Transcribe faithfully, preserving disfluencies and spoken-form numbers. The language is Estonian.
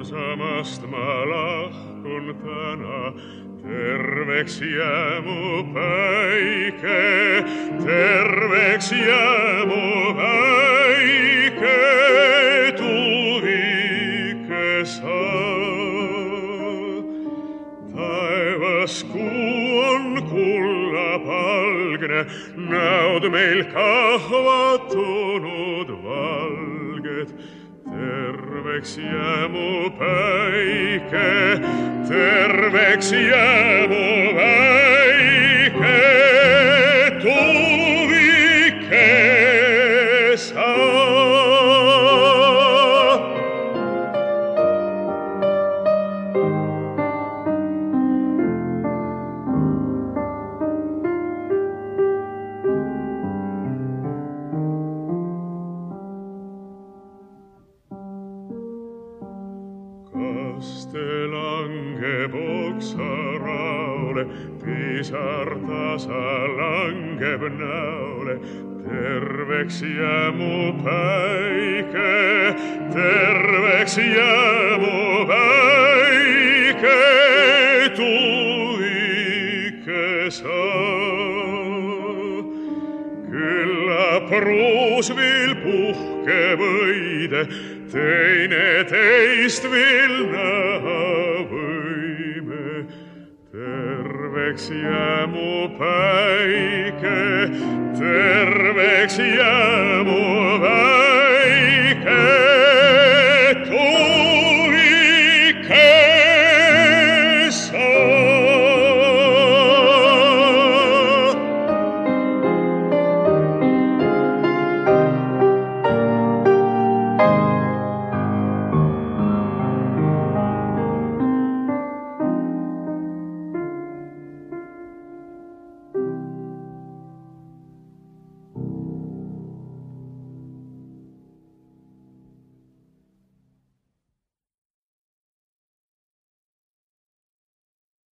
armsamast ma lahkun täna, terveks jää mu päike, terveks jää mu päike, tuvike sa. Taevas kuu on kullapalgne, näod meil kahvatunud valged. Terveks jää mu päike, terveks jää mu päike, tuvike sa. Kas te langeb oksaraole, pisar tasa langeb näole, terveks jää mu päike, terveks jää mu päike, tuvike sa. Küllap ruusviil puhkeb õide, teine teist veel näha võime. Terveks jää mu päike, terveks jää